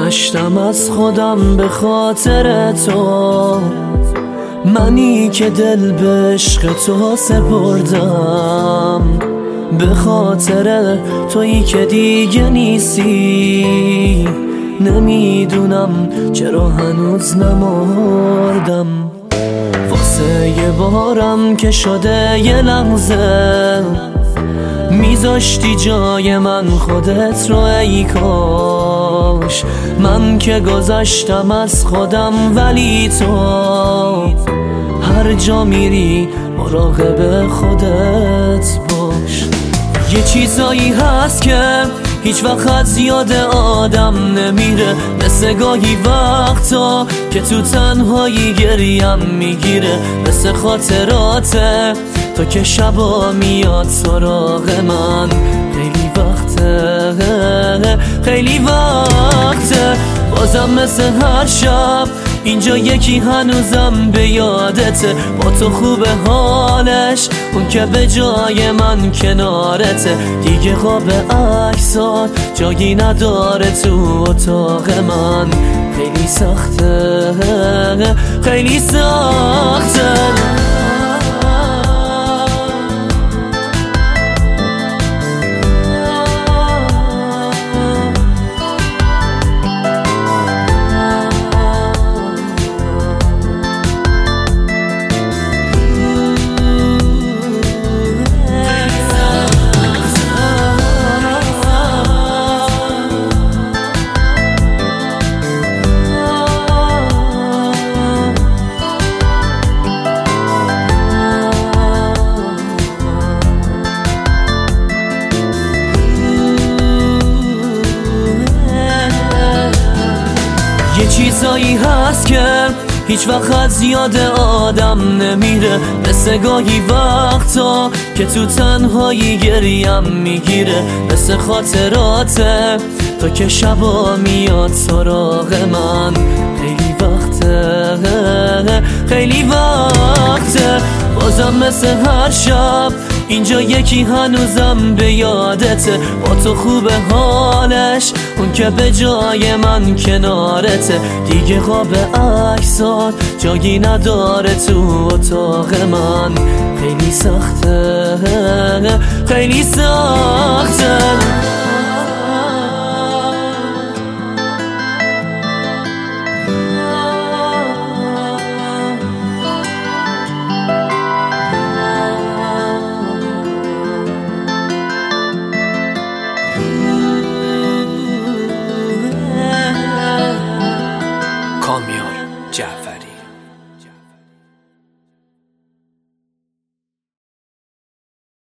گذشتم از خودم به خاطر تو، منی که دل به عشق تو سپردم، به خاطر تویی که دیگه نیستی. نمیدونم چرا هنوز نمردم، واسه یه بارم که شده یه لحظه میذاشتی جای من خودت رو. ای کاش من که گذشتم از خودم، ولی تو هر جا میری مراقب خودت باش. یه چیزایی هست که هیچ وقت از یاد آدم نمیره، مثل گاهی وقتا که تو تنهایی گریم میگیره، مثل خاطرات تو که شبا میاد سراغ من. خیلی وقته خیلی وقته بازم مثل هر شب اینجا یکی هنوزم به یادته، با تو خوبه حالش، اون که به جای من کنارته. دیگه خواب عکسات جایی نداره تو اتاق من. خیلی سخته خیلی سخته. یه چیزایی هست که هیچ وقت از یاد آدم نمیره، مثل گاهی وقتا که تو تنهایی گریم میگیره، مثل خاطرات تو که شبا میاد سراغ من. خیلی وقته خیلی وقته بازم مثل هر شب اینجا یکی هنوزم به یادته، با تو خوبه حالش، اون که به جای من کنارته. دیگه خواب عکسات جایی نداره تو اتاق من. خیلی سخته خیلی سخته.